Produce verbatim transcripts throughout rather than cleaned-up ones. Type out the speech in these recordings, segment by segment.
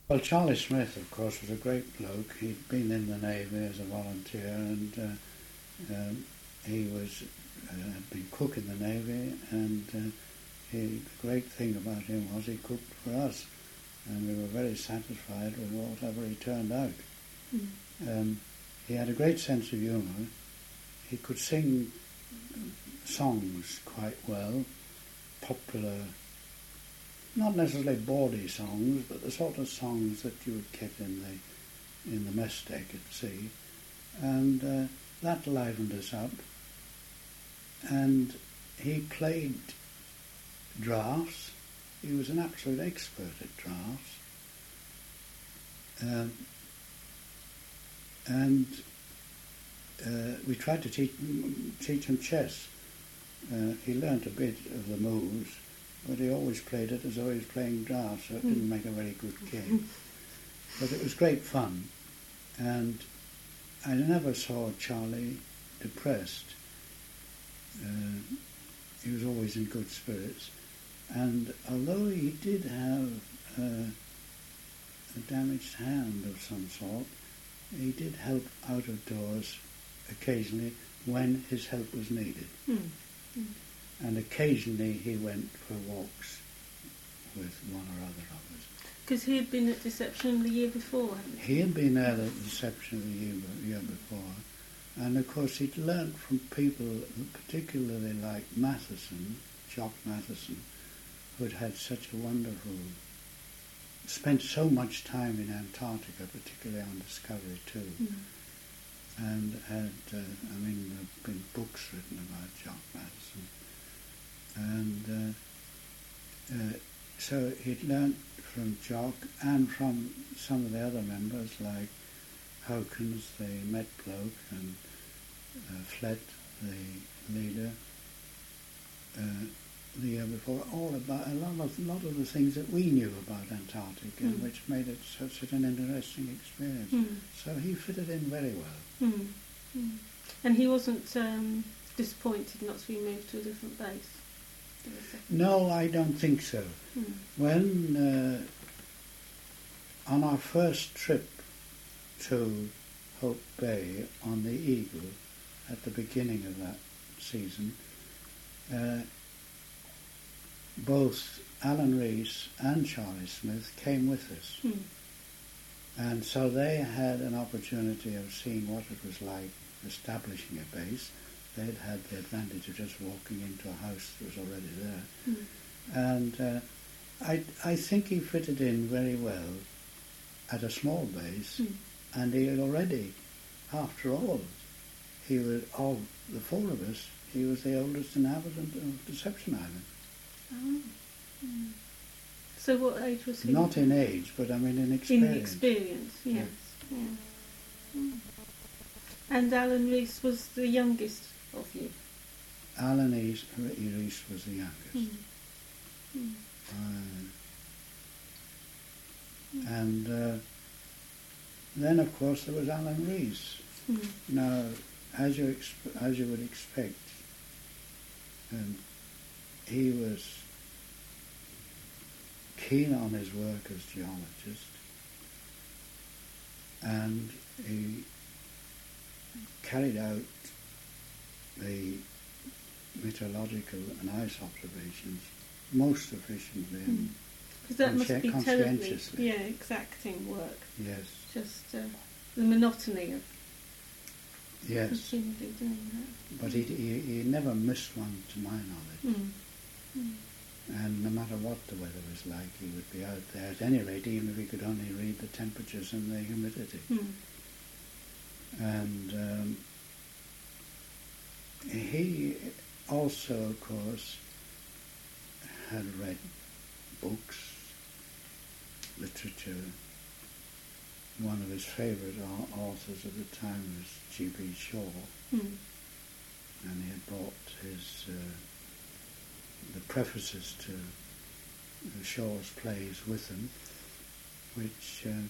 Well, Charlie Smith, of course, was a great bloke. He'd been in the Navy as a volunteer, and uh, um, he was uh, had been cook in the Navy, and uh, he, the great thing about him was he cooked for us, and we were very satisfied with whatever he turned out. Mm. Um, he had a great sense of humour. He could sing songs quite well, popular, not necessarily bawdy songs, but the sort of songs that you would get in the in the mess deck at sea, and uh, that livened us up. And he played draughts. He was an absolute expert at draughts. Um, and uh, we tried to teach, teach him chess. Uh, he learnt a bit of the moves, but he always played it as though he was playing draughts, so it didn't make a very good game. But it was great fun, and I never saw Charlie depressed. Uh, he was always in good spirits, and although he did have uh, a damaged hand of some sort, he did help out of doors occasionally when his help was needed. Mm. Mm. And occasionally he went for walks with one or other of us. Because he had been at Deception the year before, hadn't he? He had been there at the Deception the year, year before, and of course he'd learnt from people, particularly like Matheson, Jock Matheson, who had had such a wonderful, spent so much time in Antarctica, particularly on Discovery too, Mm. and had, uh, I mean, there have been books written about Jock Matheson. And uh, uh, so he'd learnt from Jock and from some of the other members like Hawkins, the Met bloke, and uh, Flett, the leader, uh, the year before, all about a lot of, lot of the things that we knew about Antarctica, Mm. which made it such an interesting experience. Mm. So he fitted in very well. Mm. Mm. And he wasn't um, disappointed not to be moved to a different base? No, I don't think so. Mm. When uh, on our first trip to Hope Bay on the Eagle at the beginning of that season, uh, both Alan Rees and Charlie Smith came with us. Mm. And so they had an opportunity of seeing what it was like establishing a base. They'd had the advantage of just walking into a house that was already there. Mm. And uh, I, I think he fitted in very well at a small base, Mm. and he had already, after all, he was, of the four of us, he was the oldest inhabitant of Deception Island. Oh. Mm. So what age was he? Not in age, but I mean in experience. In experience, yes. Yeah. Yeah. Mm. And Alan Rees was the youngest of you? Alan Rees, Rees was the youngest. Mm. Mm. Uh, and uh, then, of course, there was Alan Rees. Mm. Now, as you exp- as you would expect, um, he was keen on his work as geologist, and he carried out the meteorological and ice observations most efficiently and Because that must conscien- be terribly, conscientiously. yeah, exacting work. Yes, Just uh, the monotony of yes. continually doing that. But he, he he never missed one, to my knowledge. Mm. Mm. And no matter what the weather was like, he would be out there at any rate, even if he could only read the temperatures and the humidity. Mm. And um, he also, of course, had read books, literature. One of his favourite au- authors at the time was G B Shaw, Mm. and he had brought his uh, the prefaces to Shaw's plays with him, which uh,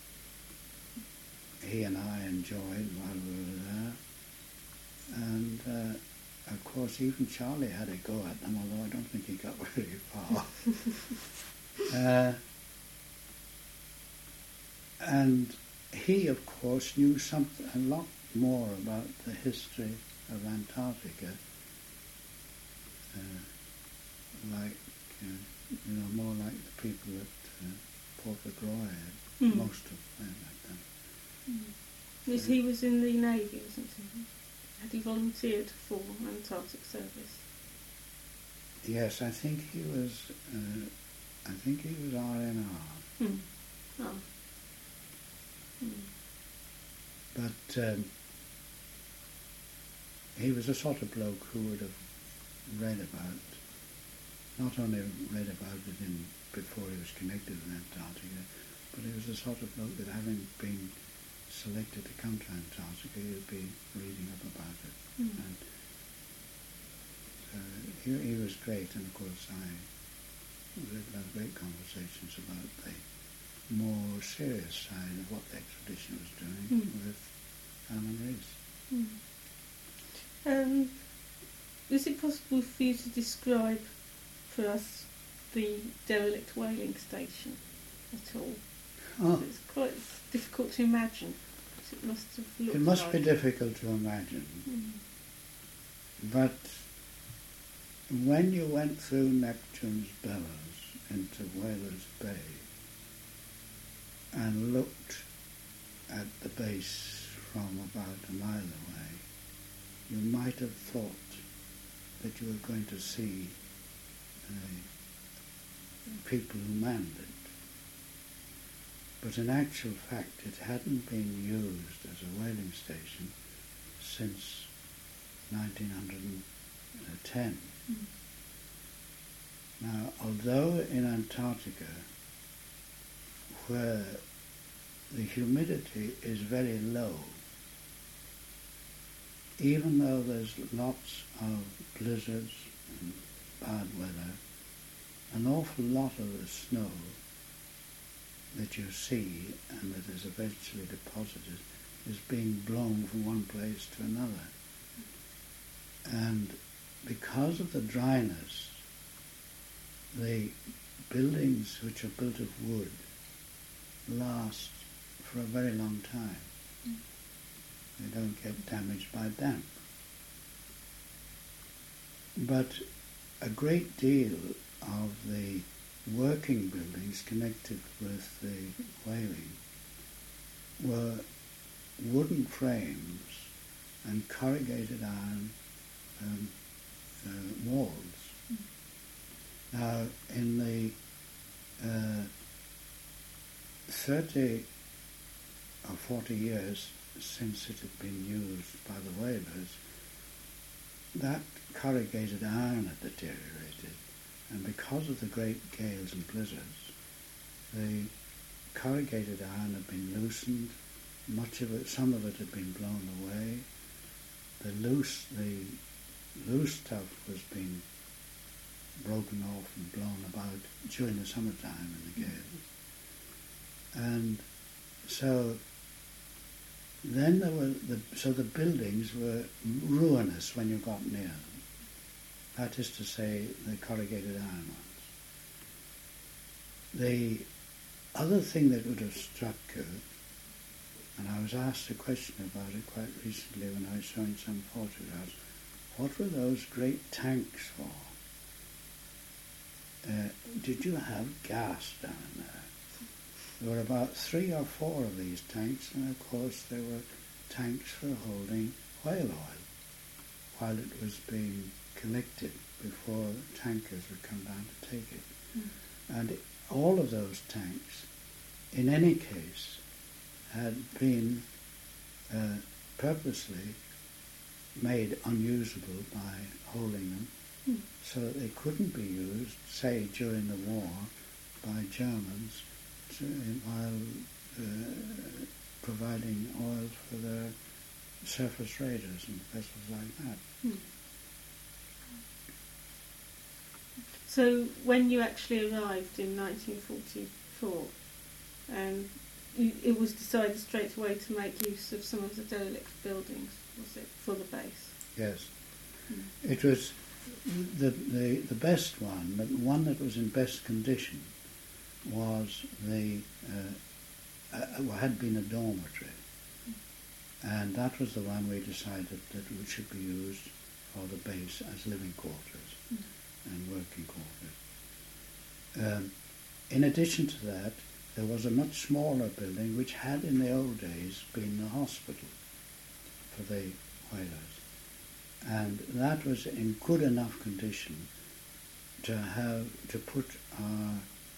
he and I enjoyed while we were there. And uh, of course, even Charlie had a go at them, although I don't think he got very far. uh, and he, of course, knew something a lot more about the history of Antarctica, uh, like uh, you know, more like the people at uh, Portland Roy, Mm. most of them at them. Mm. Yes, he was in the Navy, wasn't he? Had he volunteered for Antarctic service? Yes, I think he was. Uh, I think he was R N R. Mm. Oh. Mm. But um, he was the sort of bloke who would have read about, not only read about it in before he was connected with Antarctica, but he was the sort of bloke that, having been selected to come to Antarctica, he would be reading up about it. Mm. And so he, he was great, and of course I we had great conversations about the more serious side of what the expedition was doing Mm. with Alan Rees. Mm. Um, is it possible for you to describe for us the derelict whaling station at all? Oh, It's quite difficult to imagine. It must have looked it must like. be difficult to imagine, Mm. but when you went through Neptune's Bellows into Whalers Bay and looked at the base from about a mile away, you might have thought that you were going to see uh, people who manned it. But in actual fact, it hadn't been used as a whaling station since nineteen ten. Mm. Now, although in Antarctica, where the humidity is very low, even though there's lots of blizzards and bad weather, an awful lot of the snow that you see and that is eventually deposited is being blown from one place to another. And because of the dryness, the buildings which are built of wood last for a very long time. Mm. They don't get damaged by damp. But a great deal of the working buildings connected with the whaling were wooden frames and corrugated iron um, uh, walls. Mm. Now, in the uh, thirty or forty years since it had been used by the whalers, that corrugated iron had deteriorated, and because of the great gales and blizzards, the corrugated iron had been loosened. Much of it, some of it had been blown away. The loose, the loose stuff was being broken off and blown about during the summertime in the gales. And so then there were the so the buildings were ruinous when you got near them. That is to say, the corrugated iron ones. The other thing that would have struck you, and I was asked a question about it quite recently when I was showing some photographs, what were those great tanks for? Uh, did you have gas down there? There were about three or four of these tanks, and of course there were tanks for holding whale oil while it was being collected before tankers would come down to take it. Mm. And all of those tanks, in any case, had been uh, purposely made unusable by holding them, mm. so that they couldn't be used, say, during the war by Germans to, while uh, providing oil for their surface raiders and vessels like that. Mm. So when you actually arrived in nineteen forty-four, um, you, it was decided straight away to make use of some of the derelict buildings, was it, for the base? Yes. Mm. It was the, the the best one, the one that was in best condition was the uh, uh, had been a dormitory. And that was the one we decided that it should be used for the base as living quarters mm. and working quarters. Um, in addition to that, there was a much smaller building which had in the old days been the hospital for the whalers. And that was in good enough condition to have to put our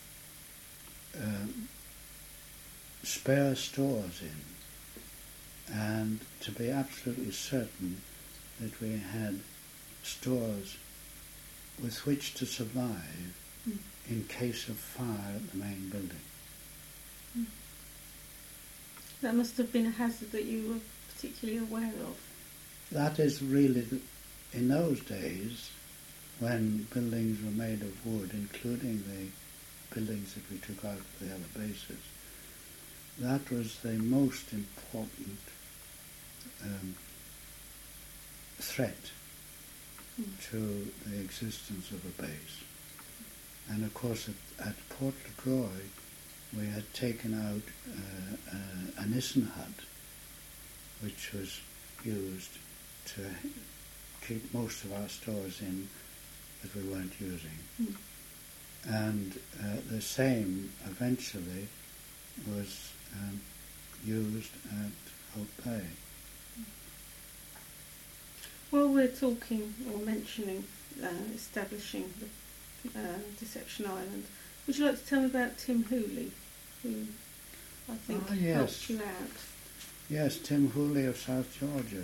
um, spare stores in, and to be absolutely certain that we had stores with which to survive mm. in case of fire at the main building. Mm. That must have been a hazard that you were particularly aware of. That is really, the, in those days, when buildings were made of wood, including the buildings that we took out of the other bases, that was the most important um, threat mm. to the existence of a base. And of course at, at Port La Croix we had taken out uh, uh, a Nissen hut, which was used to keep most of our stores in that we weren't using. Mm. And uh, the same eventually was um, used at Hope Bay. While we're talking or mentioning uh, establishing the uh, Deception Island, would you like to tell me about Tim Hooley, who I think ah, yes. helped you out? Yes, Tim Hooley of South Georgia.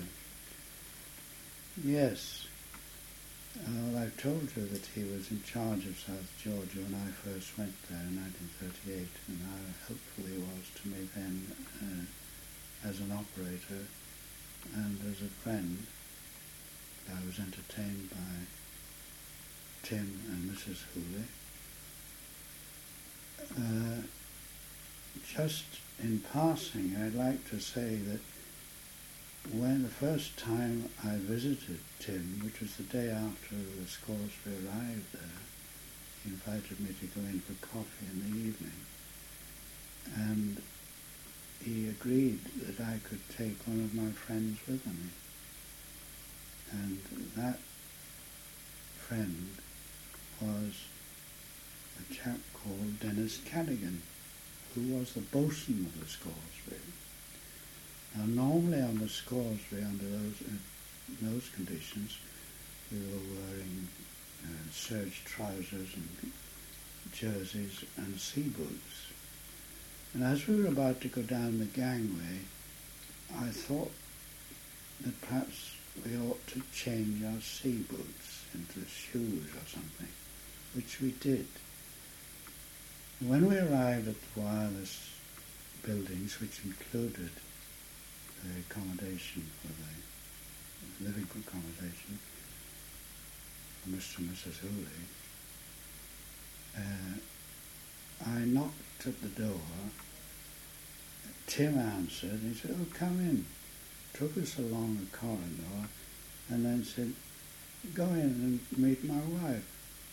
Yes. Uh, I've told you that he was in charge of South Georgia when I first went there in nineteen thirty-eight, and how helpful he was to me then uh, as an operator and as a friend. I was entertained by Tim and Missus Hooley. Uh, just in passing, I'd like to say that when the first time I visited Tim, which was the day after the Scoresby arrived there, he invited me to go in for coffee in the evening, and he agreed that I could take one of my friends with me. And that friend was a chap called Dennis Cadigan, who was the bosun of the Scoresby. Now, normally on the Scoresby, under those uh, those conditions, we were wearing uh, serge trousers and jerseys and sea boots. And as we were about to go down the gangway, I thought that perhaps we ought to change our sea boots into shoes or something, which we did. When we arrived at the wireless buildings, which included the accommodation for the living accommodation for Mister and Missus Hooley, uh, I knocked at the door. Tim answered, and he said, "Oh, come in." Took us along the corridor and then said, "Go in and meet my wife."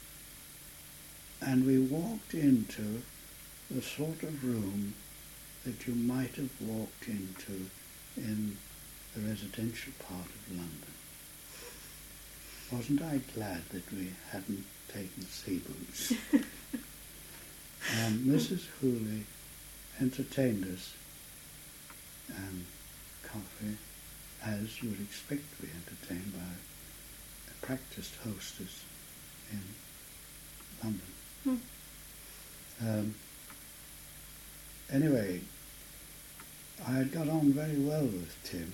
And we walked into the sort of room that you might have walked into in the residential part of London. Wasn't I glad that we hadn't taken sea boots? And Missus Hooley entertained us, and coffee, as you would expect to be entertained by a practiced hostess in London. Hmm. Um, anyway, I had got on very well with Tim,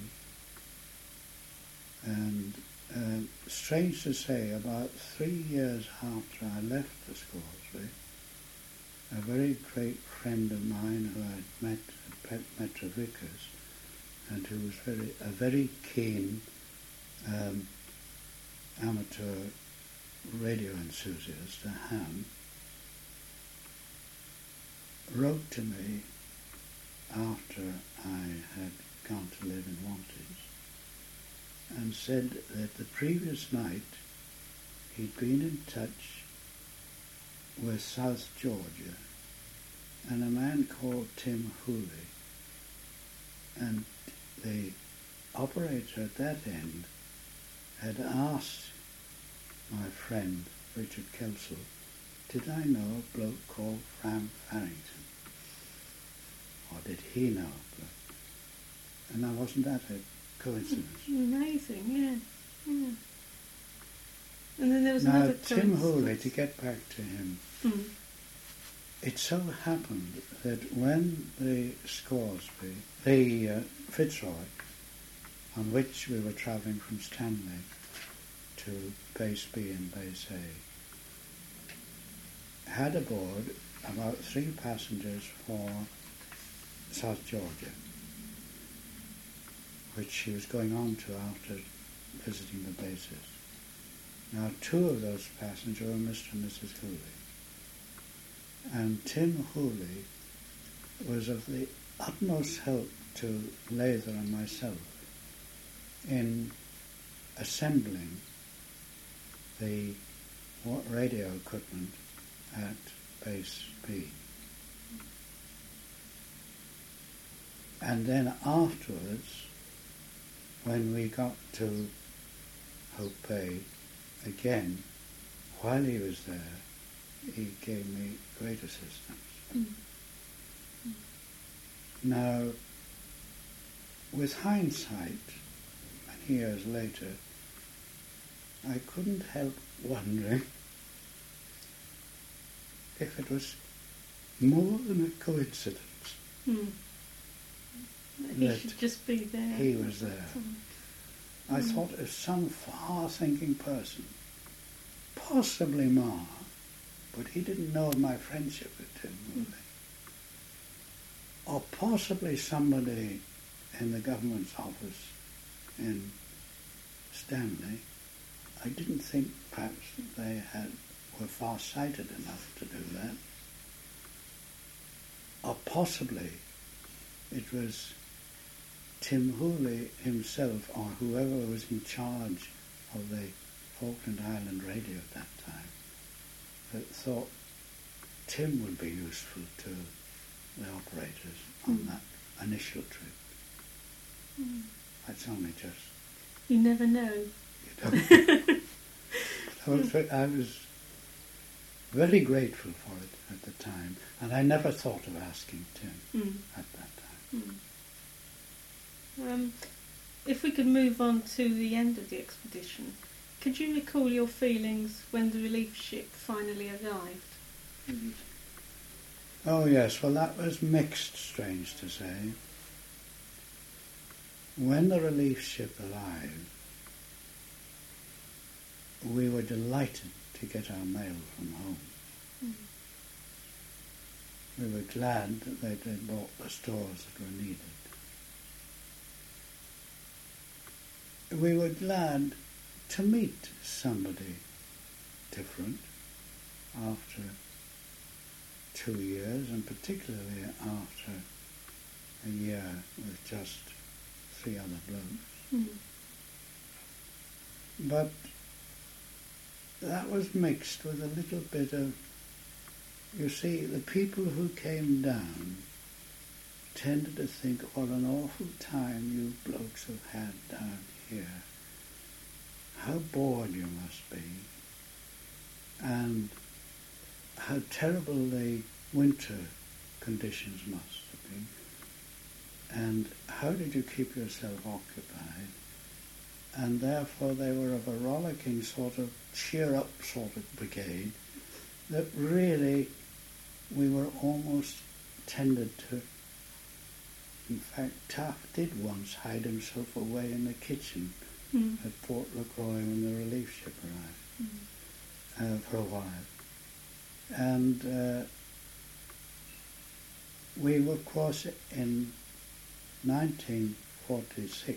and uh, strange to say, about three years after I left the Scoresby, a very great friend of mine who I had met at Metro Vickers, and who was very a very keen um, amateur radio enthusiast, a ham, wrote to me after I had gone to live in Wantage and said that the previous night he'd been in touch with South Georgia, and a man called Tim Hooley and the operator at that end had asked my friend Richard Kelsall, did I know a bloke called Frank Farrington? Or did he know a bloke? And now wasn't that a coincidence? Amazing, yeah. yeah. And then there was now, another Tim coincidence. Hooley, to get back to him, Mm. it so happened that when the Scoresby, the uh, Fitzroy, on which we were travelling from Stanley to Base B and Base A, had aboard about three passengers for South Georgia, which she was going on to after visiting the bases. Now, two of those passengers were Mister and Missus Hooley. And Tim Hooley was of the utmost help to Lather and myself in assembling the radio equipment at Base B. And then afterwards, when we got to Hope Bay, again, while he was there, he gave me great assistance. Mm. Mm. Now, with hindsight, many years later, I couldn't help wondering if it was more than a coincidence Mm. He that should just be there. he was there. I Mm. thought of some far-thinking person, possibly Ma, but he didn't know of my friendship with Tim Hooley. Or possibly somebody in the government's office in Stanley. I didn't think perhaps that they had were far-sighted enough to do that. Or possibly it was Tim Hooley himself, or whoever was in charge of the Falkland Island radio at that time, that thought Tim would be useful to the operators on Mm. that initial trip. Mm. That's only just, You never know. you know. I was, ve- I was very grateful for it at the time, and I never thought of asking Tim Mm. at that time. Mm. Um, if we could move on to the end of the expedition, could you recall your feelings when the relief ship finally arrived? Mm. Oh yes, well that was mixed, strange to say. When the relief ship arrived, we were delighted to get our mail from home. Mm. We were glad that they'd they'd bought the stores that were needed. We were glad to meet somebody different after two years, and particularly after a year with just three other blokes. Mm. But that was mixed with a little bit of, you see, the people who came down tended to think what an awful time you blokes have had down here. How bored you must be, and how terrible the winter conditions must have been, and how did you keep yourself occupied? And therefore they were of a rollicking sort of cheer-up sort of brigade that really we were almost tended to. In fact, Taft did once hide himself away in the kitchen Mm. at Port LaCroix when the relief ship arrived Mm. uh, for a while. And uh, we were, of course, in nineteen forty-six,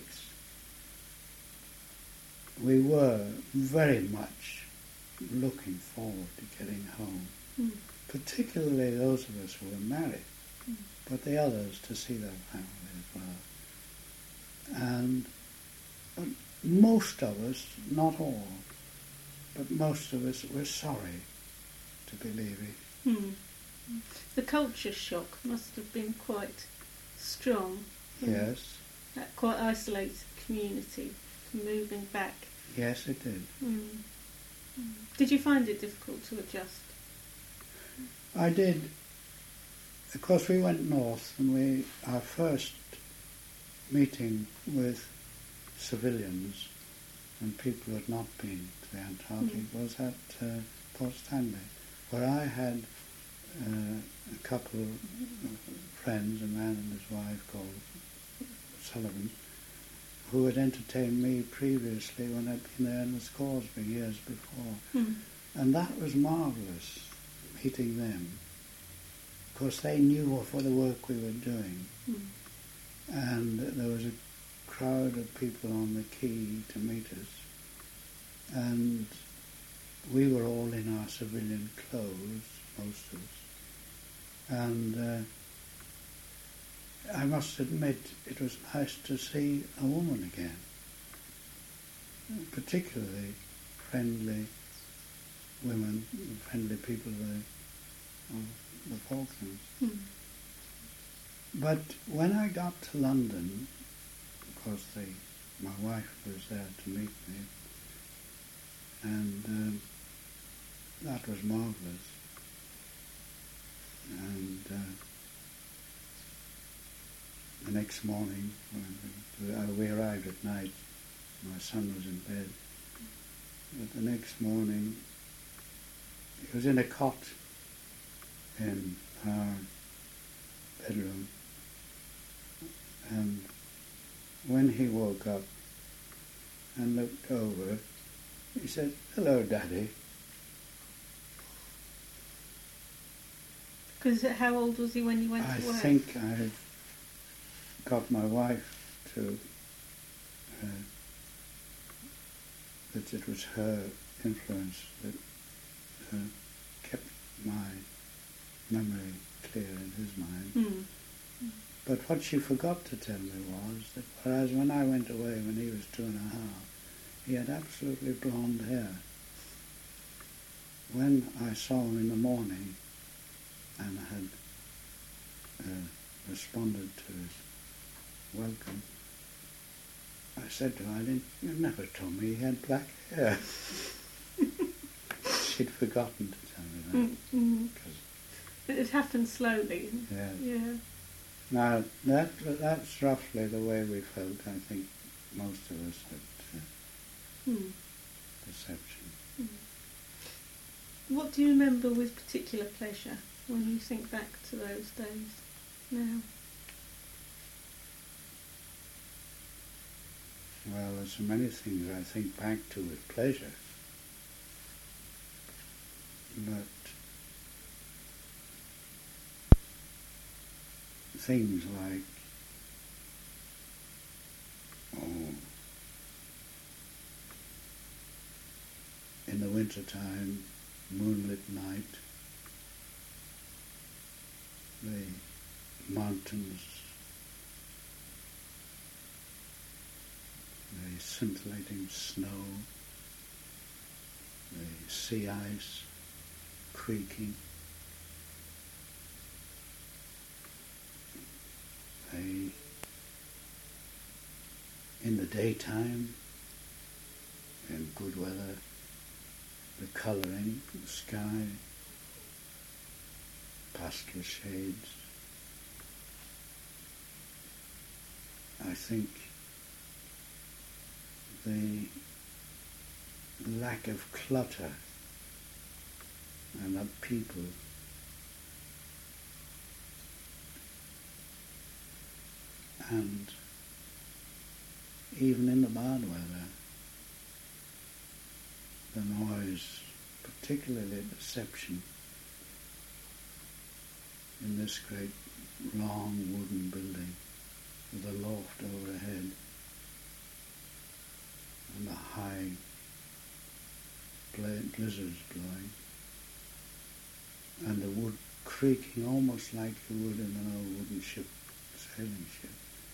we were very much looking forward to getting home, Mm. particularly those of us who were married, Mm. but the others to see their family as well. And but most of us, not all, but most of us were sorry to be leaving. Mm. The culture shock must have been quite strong Mm. Yes. That quite isolated community, moving back. Yes, it did. Mm. Mm. Did you find it difficult to adjust? I did. Of course, we went north, and we our first meeting with civilians and people who had not been to the Antarctic mm. was at uh, Port Stanley, where I had uh, a couple of friends, a man and his wife called Sullivan, who had entertained me previously when I'd been there in the Scoresby years before. Mm. And that was marvellous, meeting them. Of course, they knew of the work we were doing. Mm. And there was a crowd of people on the quay to meet us. And we were all in our civilian clothes, most of us. And uh, I must admit, it was nice to see a woman again. Particularly friendly women, friendly people of the, of the Falklands. Mm. But when I got to London, of course the, my wife was there to meet me, and um, that was marvellous. And uh, the next morning, when we, uh, we arrived at night, my son was in bed, but the next morning he was in a cot in our bedroom, and when he woke up and looked over, he said, "Hello, Daddy." Because how old was he when you went I to work? I think I got my wife to, uh, that it was her influence that uh, kept my memory clear in his mind. Mm. But what she forgot to tell me was that whereas when I went away when he was two and a half, he had absolutely blonde hair. When I saw him in the morning and had uh, responded to his welcome, I said to Eileen, "You never told me he had black hair." She'd forgotten to tell me that. Mm-hmm. But it happened slowly. Yeah. Yeah. Now, that that's roughly the way we felt. I think most of us had uh, mm. perception. Mm. What do you remember with particular pleasure when you think back to those days now? Well, there's so many things I think back to with pleasure. But things like, oh, in the wintertime, moonlit night, the mountains, the scintillating snow, the sea ice creaking, the, in the daytime, in good weather, the colouring, the sky, pastel shades. I think the lack of clutter and of people and even in the bad weather, the noise, particularly perception in this great long wooden building with a loft overhead and the high bla- blizzards blowing and the wood creaking almost like you would in an old wooden ship, sailing ship.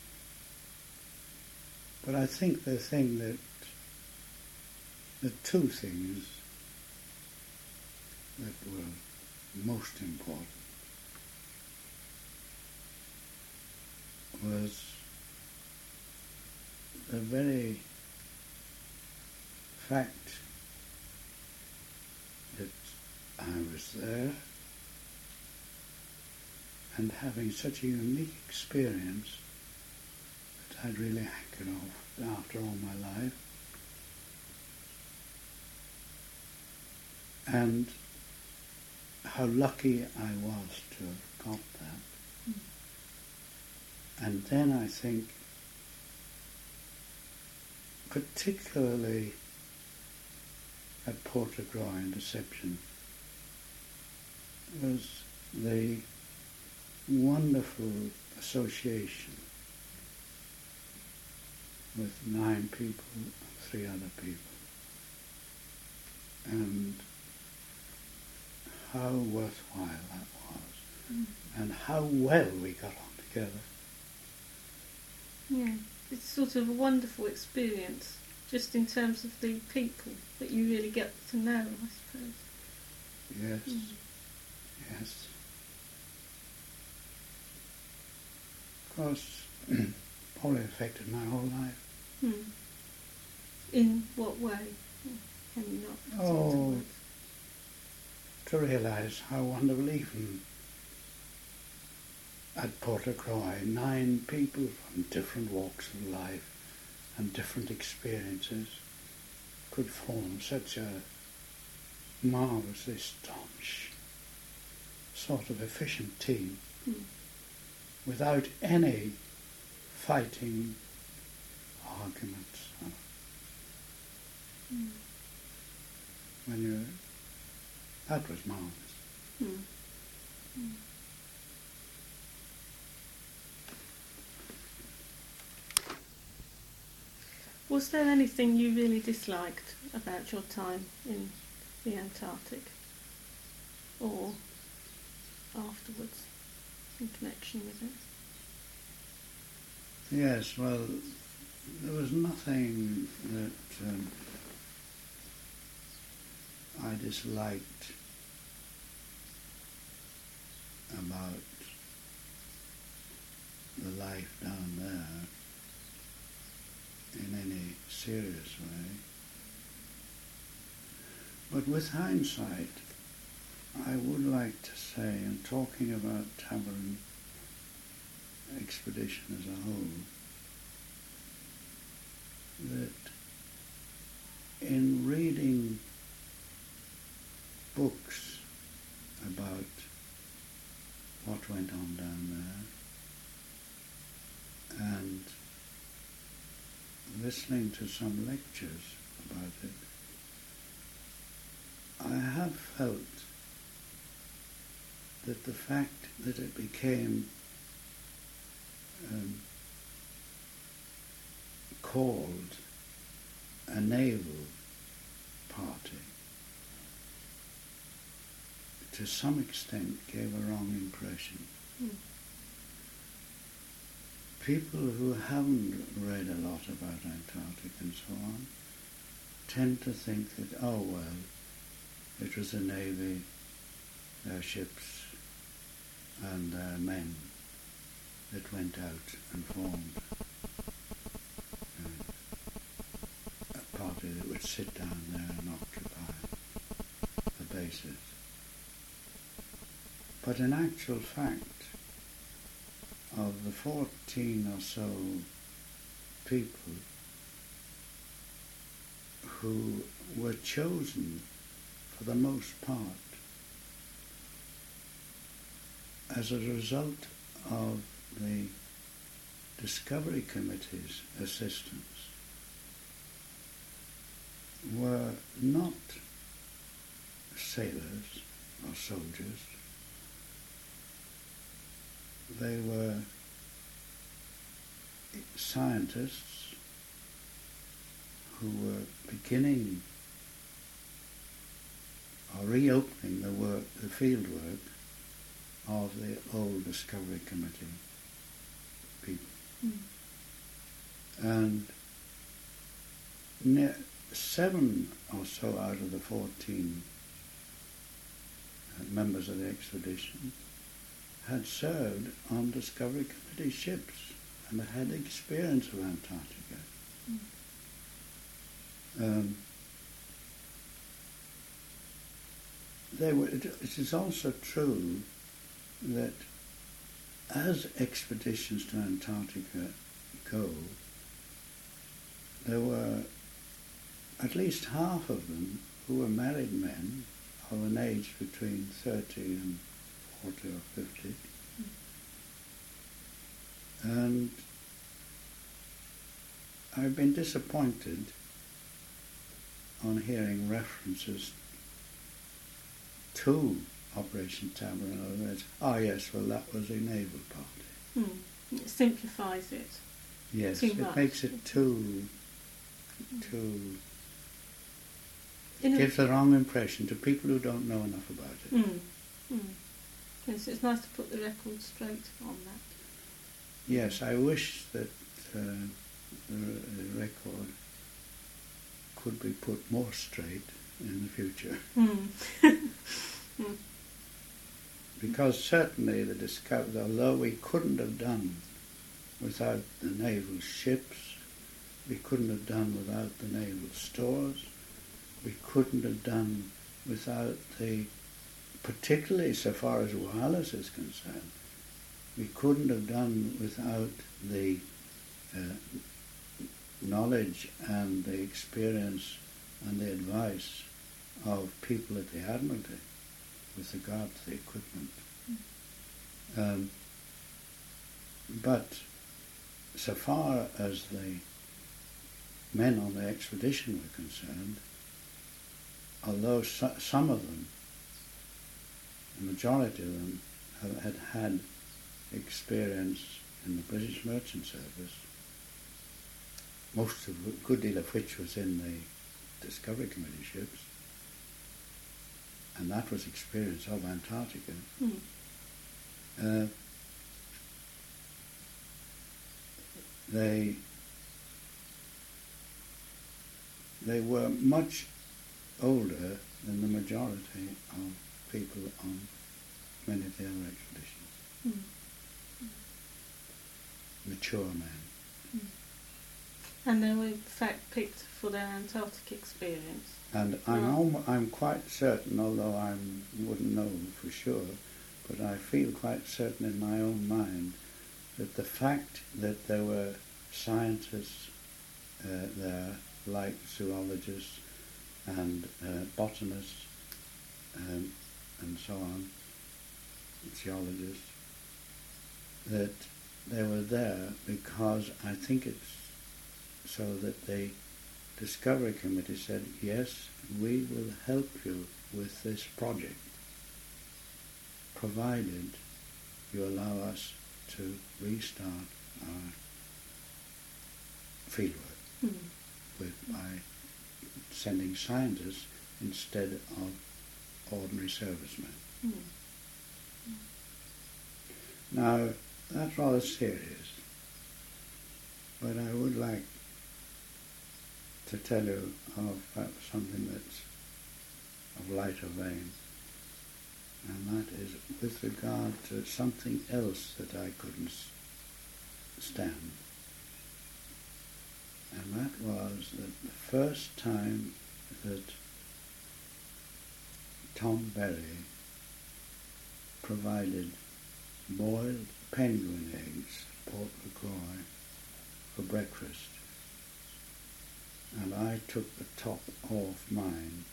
But I think the thing that, the two things that were most important was the very fact that I was there and having such a unique experience that I'd really hankered off after all my life. And how lucky I was to have got that. Mm. And then I think, particularly at Portagroy in Deception, was the wonderful association with nine people, three other people, and how worthwhile that was, mm. and how well we got on together. Yeah, it's sort of a wonderful experience, just in terms of the people that you really get to know, I suppose. Yes, mm. yes. Of course, probably affected my whole life. Mm. In what way? Can you not? Oh, to realise how wonderful, even at Portagroy, nine people from different walks of life and different experiences could form such a marvellously staunch, sort of efficient team, mm. without any fighting arguments. Mm. When you, that was marvelous. Mm. Mm. Was there anything you really disliked about your time in the Antarctic, or afterwards, in connection with it? Yes, well, there was nothing that um, I disliked about the life down there in any serious way. But with hindsight, I would like to say, in talking about Tabarin expedition as a whole, that in reading books about what went on down there and listening to some lectures about it, I have felt that the fact that it became um, called a naval party to some extent gave a wrong impression. Mm. People who haven't read a lot about Antarctica and so on tend to think that, oh well, it was the Navy, their ships and their men that went out and formed uh, a party that would sit down there and occupy the bases. But in actual fact, of the fourteen or so people who were chosen for the most part as a result of the Discovery Committee's assistance, were not sailors or soldiers. They were scientists who were beginning or reopening the work, the field work of the old Discovery Committee people. Mm. And ne- seven or so out of the fourteen uh, members of the expedition had served on Discovery Committee ships and had experience of Antarctica. Um, they were, it, it is also true that as expeditions to Antarctica go, there were at least half of them who were married men of an age between thirty and forty or fifty. Mm. And I've been disappointed on hearing references to Operation Tamar. In other words, oh yes, well that was a naval party. Mm. It simplifies it. Yes, too it much. makes it too, too, In gives the wrong impression to people who don't know enough about it. Mm. Mm. Yes, it's nice to put the record straight on that. Yes, I wish that uh, the, the record could be put more straight in the future. Mm. mm. Because certainly the discovery, although we couldn't have done without the naval ships, we couldn't have done without the naval stores, we couldn't have done without the, particularly so far as wireless is concerned, we couldn't have done without the uh, knowledge and the experience and the advice of people at the Admiralty with regard to the equipment. Mm. Um, but so far as the men on the expedition were concerned, although so, some of them, the majority of them, have, had had experience in the British Merchant Service, most of a good deal of which was in the Discovery Committee ships, and that was experience of Antarctica. Mm. Uh, they they were much older than the majority of people on many of the other expeditions. Mm. Mature men. Mm. And they were in fact picked for their Antarctic experience. And I'm almo- I'm quite certain, although I wouldn't know for sure, but I feel quite certain in my own mind that the fact that there were scientists uh, there, like zoologists and uh, botanists um, and so on, geologists, that they were there because I think it's so that the Discovery Committee said, yes, we will help you with this project, provided you allow us to restart our fieldwork mm. with, by sending scientists instead of ordinary servicemen. Mm. Mm. Now, that's rather serious, but I would like to tell you of perhaps something that's of lighter vein, and that is with regard to something else that I couldn't stand, and that was that the first time that Tom Berry provided boiled penguin eggs at Port McCoy for breakfast, and I took the top off mine,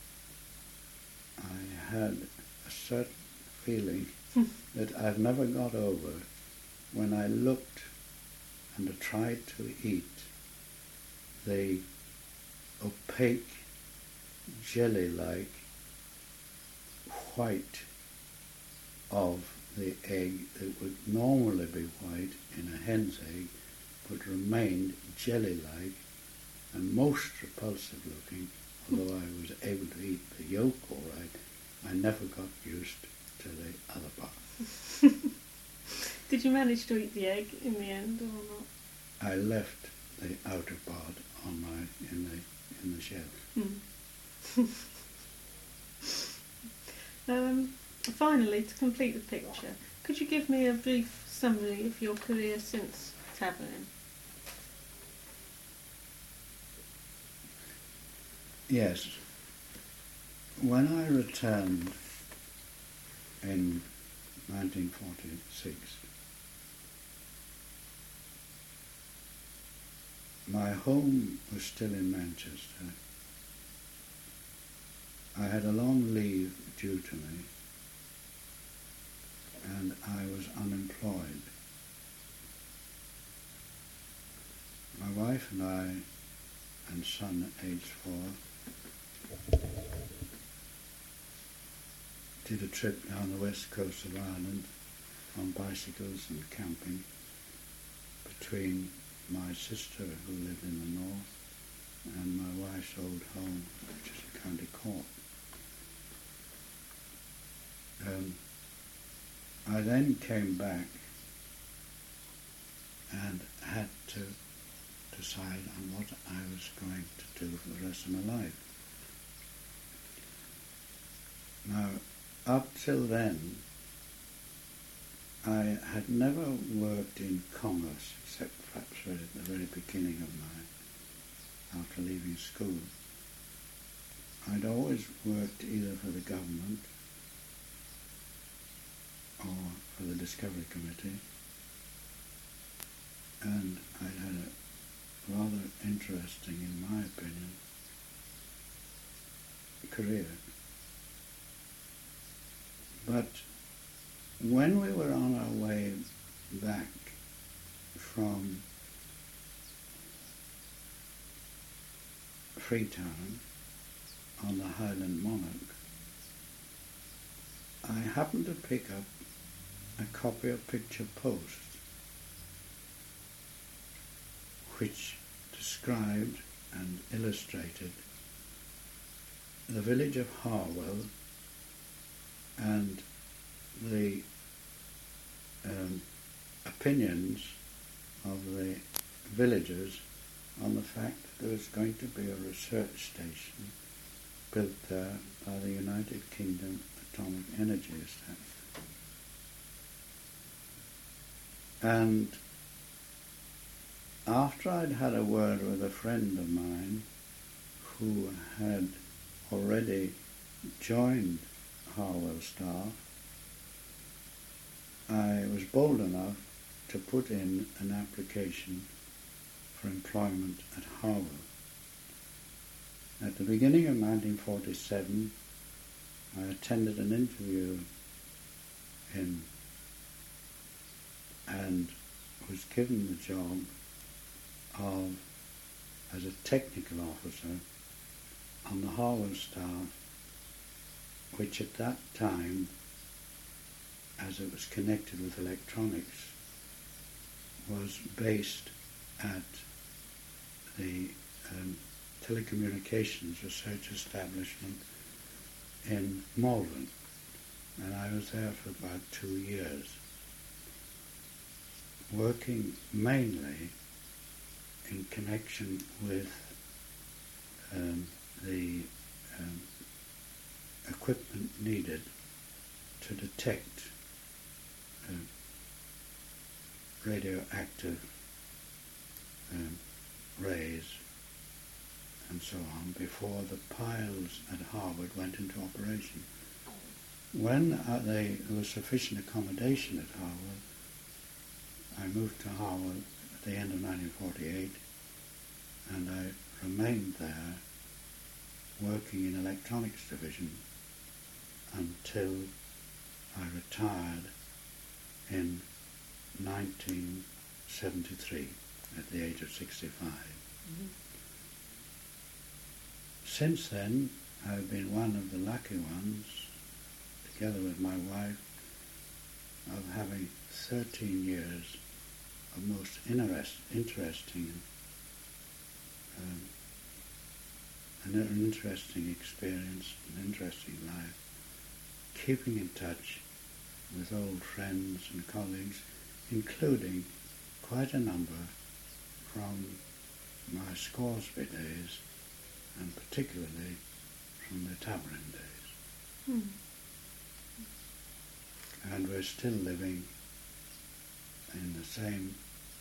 I had a certain feeling that I've never got over when I looked and tried to eat the opaque, jelly-like white of the egg that would normally be white in a hen's egg, but remained jelly-like and most repulsive looking. Although I was able to eat the yolk all right, I never got used to the other part. Did you manage to eat the egg in the end or not? I left the outer part on my in the in the shell. Hmm. um, finally, to complete the picture, could you give me a brief summary of your career since Tabarin? Yes. When I returned in nineteen forty-six, my home was still in Manchester. I had a long leave due to me, and I was unemployed. My wife and I, and son aged four, did a trip down the west coast of Ireland on bicycles and camping between my sister, who lived in the north, and my wife's old home, which is County Cork. Um, I then came back and had to decide on what I was going to do for the rest of my life. Now, up till then, I had never worked in commerce, except perhaps right at the very beginning of my, after leaving school. I'd always worked either for the government or for the Discovery Committee, and I'd had a rather interesting, in my opinion, career. But when we were on our way back from Freetown on the Highland Monarch, I happened to pick up a copy of Picture Post, which described and illustrated the village of Harwell and the um, opinions of the villagers on the fact that there was going to be a research station built there by the United Kingdom Atomic Energy Establishment. And after I'd had a word with a friend of mine who had already joined Harwell staff, I was bold enough to put in an application for employment at Harwell. At the beginning of nineteen forty-seven, I attended an interview in and was given the job of as a technical officer on the Harwell staff, which at that time, as it was connected with electronics, was based at the um, telecommunications research establishment in Malvern, and I was there for about two years, working mainly in connection with um, the um, equipment needed to detect uh, radioactive um, rays and so on before the piles at Harvard went into operation. When uh, they, there was sufficient accommodation at Harvard, I moved to Harvard at the end of nineteen forty-eight, and I remained there working in electronics division until I retired in nineteen seventy-three at the age of sixty-five. Mm-hmm. Since then, I've been one of the lucky ones, together with my wife, of having thirteen years of most interest, interesting um, an interesting experience, an interesting life, keeping in touch with old friends and colleagues, including quite a number from my Scoresby days, and particularly from the Tabarin days. Hmm. And we're still living in the same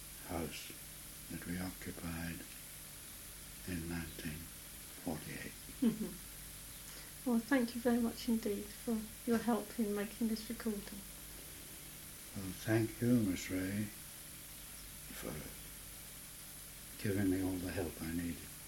house that we occupied in nineteen forty-eight. Mm-hmm. Well, thank you very much indeed for your help in making this recording. Well, thank you, Miss Ray, for giving me all the help I needed.